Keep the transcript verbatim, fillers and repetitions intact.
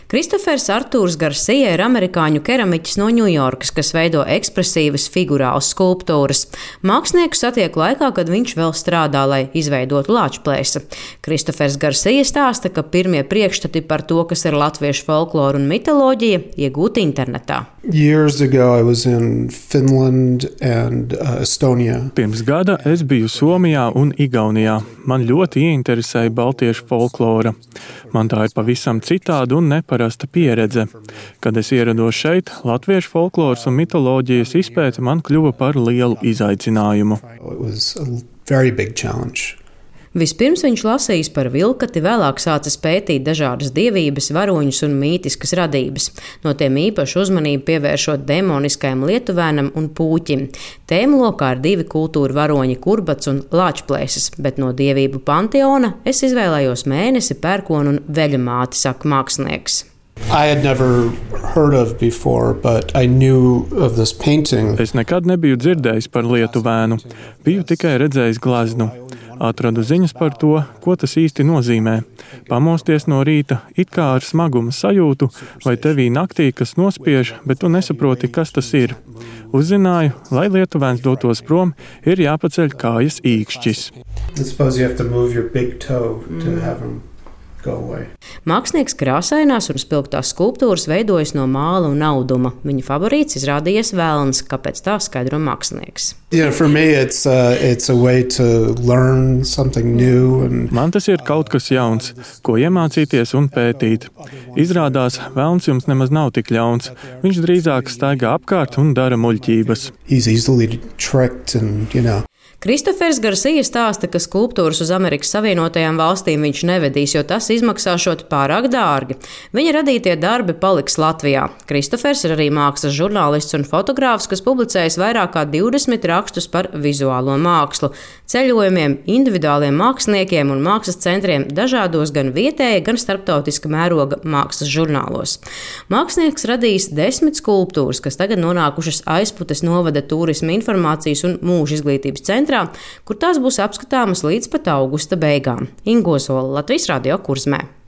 Kristofers Artūrs Garsija ir amerikāņu keramiķis no Ņujorkas, kas veido ekspresīvas figurālas skulptūras. Mākslinieku satiek laikā, kad viņš vēl strādā, lai izveidotu Lāčplēsa. Kristofers Garsija stāsta, ka pirmie priekšstati par to, kas ir latviešu folklora un mitoloģija, iegūti internetā. Years ago I was in Finland and uh, Estonia. Pirms gada es biju Somijā un Igaunijā. Man ļoti ieinteresēja baltiešu folklora. Man tā ir pavisam citāda un neparasta pieredze. Kad es ierados šeit, latviešu folkloras un mitoloģijas izpēte man kļuva par lielu izaicinājumu. It was a very big challenge. Vispirms viņš lasījis par vilkati, vēlāk sācis pētīt dažādas dievības, varoņus un mītiskas radības. No tiem īpašu uzmanību pievēršot demoniskajam lietuvēnam un pūķim. Tēmu lokā ir divi kultūra varoņi Kurbats un Lāčplēsis, bet no dievību panteona es izvēlējos mēnesi, pērkonu un veļa māti, saka mākslinieks. I had never heard of before, but I knew of this painting. Es nekad nebiju dzirdējis par lietuvēnu, biju tikai redzējis gleznu. Atradu ziņas par to, ko tas īsti nozīmē. Pamosties no rīta, it kā ar smaguma sajūtu, vai tevī naktī kas nospiež, bet tu nesaproti, kas tas ir. Uzzināju, lai lietuvēns dotos prom, ir jāpaceļ kājas īkšķis. Mākslinieks krāsainās un spilgtās skulptūras veidojas no māla un auduma. Viņa favorīts izrādījies velns, kāpēc tā skaidro mākslinieks. Yeah, for me it's uh, it's a way to learn something new and Man tas ir kaut kas jauns, ko iemācīties un pētīt. Izrādās, velns jums nemaz nav tik ļauns. Viņš drīzāk staigā apkārt un dara muļķības. he's easily tricked and, you know. Kristofers Garsija stāsta, ka skulptūras uz Amerikas Savienotajām valstīm viņš nevedīs, jo tas izmaksāšot pārāk dārgi. Viņa radītie darbi paliks Latvijā. Kristofers ir arī mākslas žurnālists un fotogrāfs, kas publicējis vairāk kā divdesmit rakstus par vizuālo mākslu, ceļojumiem, individuāliem māksliniekiem un mākslas centriem dažādos gan vietēja, gan starptautiska mēroga mākslas žurnālos. Mākslinieks radījis desmit skulptūras, kas tagad nonākušas Aizputes novada turisma informācijas un mūža izglītības centrā, kur tās būs apskatāmas līdz pat augusta beigām. Ingo Zola, Latvijas Radio Kurzmē.